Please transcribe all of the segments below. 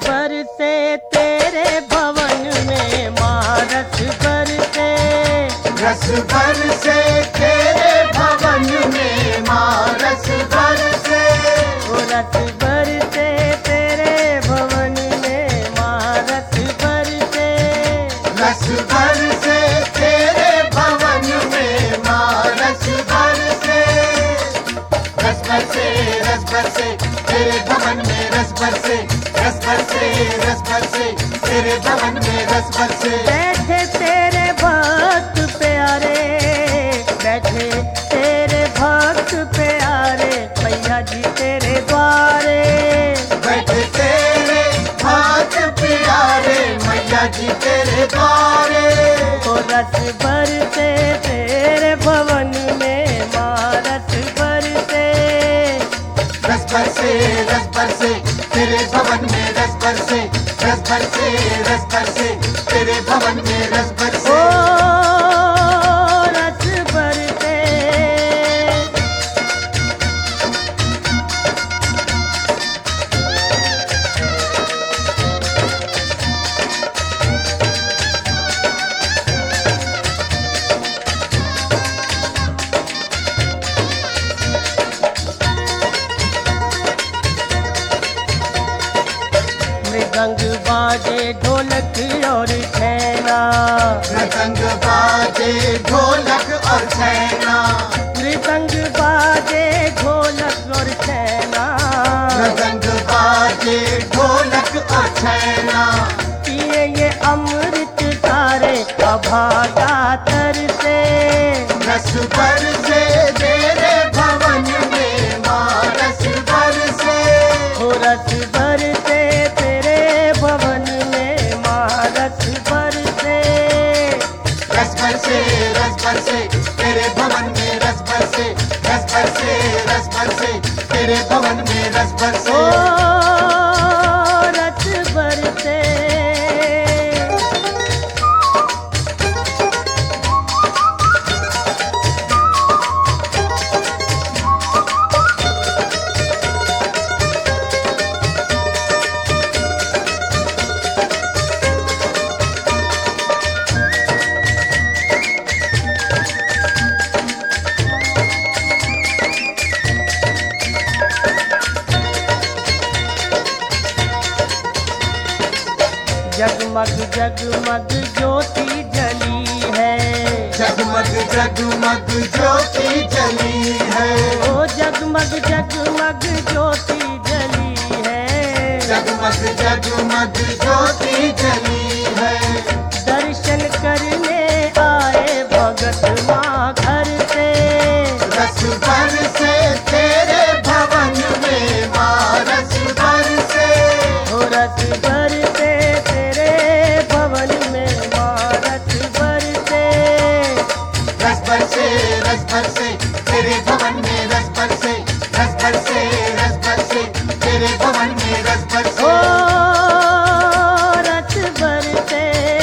बरसे तेरे भवन में माँ रस बरसे। रस बरसे तेरे भवन में माँ रस बरसे। रस बरसे तेरे भवन में माँ रस बरसे। रस बरसे तेरे भवन में माँ रस बरसे। रस बरसे रस बरसे तेरे भवन में रस बरसे। रस बरसे रस बरसे तेरे भवन में रस बरसे। बैठे तेरे भक्त प्यारे, बैठे तेरे भक्त प्यारे मैया जी तेरे द्वारे। बैठे तेरे भक्त प्यारे मैया जी तेरे द्वारे। तो रस बरसे तेरे भवन में माँ रस बरसे। रस बरसे तेरे भवन में रस बरसे। रस बरसे तेरे भवन में रस बरसे। रस बरसे। मृदंग बाजे ढोलक और छैना। मृदंग बाजे ढोलक और छैना। मृदंग बाजे ढोलक और छैना। मृदंग बाजे ढोलक और छैना। पिए ये अमृत तारे अभागा तरसे। रस बरसे तेरे भवन में माँ रस बरसे। रस बरसे तेरे भवन में माँ रस बरसे। रस बरसे तेरे भवन में रस बरसे। रस बरसे तेरे भवन में रस बरसे। रस बरसे। जगमग जगमग ज्योति जली है। जगमग जगमग ज्योति जली है। ओ जगमग जगमग ज्योति जली है। जगमग जगमग ज्योति जली है। दर्शन करने आए भगत माँ घर से। रस बरसे तेरे भवन में माँ रस बरसे। रस बरसे तेरे भवन में माँ रस बरसे। रस बरसे तेरे भवन में रस बरसे। रस बरसे तेरे भवन में रस बरसे। रस बरसे।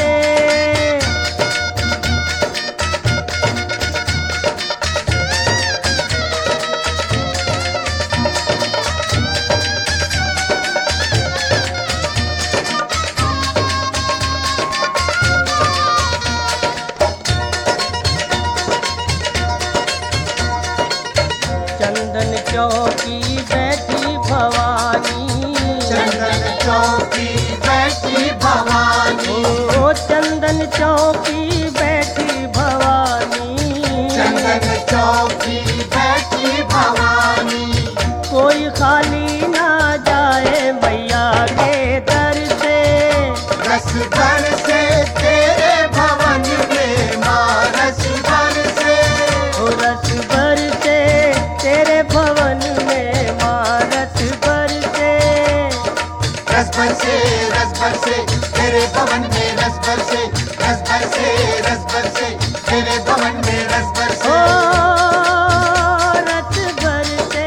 चंदन चौकी बैठी भवानी। चंदन चौकी बैठी भवानी। ओ चंदन चौकी बैठी भवानी। चंदन चौकी बैठी भवानी। कोई खाली ना जाए मैया के दर से। रस बरसे तेरे भवन में माँ रस बरसे। रस बरसे तेरे भवन में माँ रस बरसे। रस बरसे तेरे भवन में रस बरसे। रस बरसे तेरे भवन में रस बरसे। रस बरसे।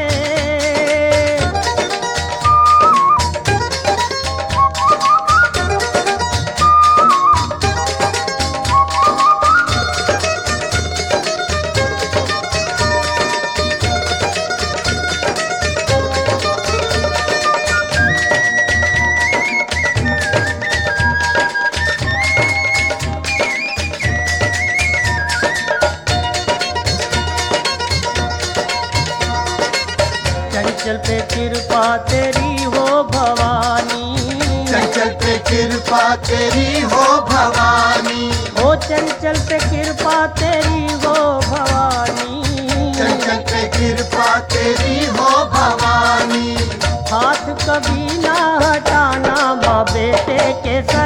चंचल पे कृपा तेरी हो भवानी, ओ चंचल पे कृपा तेरी हो भवानी, चंचल पे कृपा तेरी हो भवानी। हाथ कभी ना हटाना माँ बेटे के सर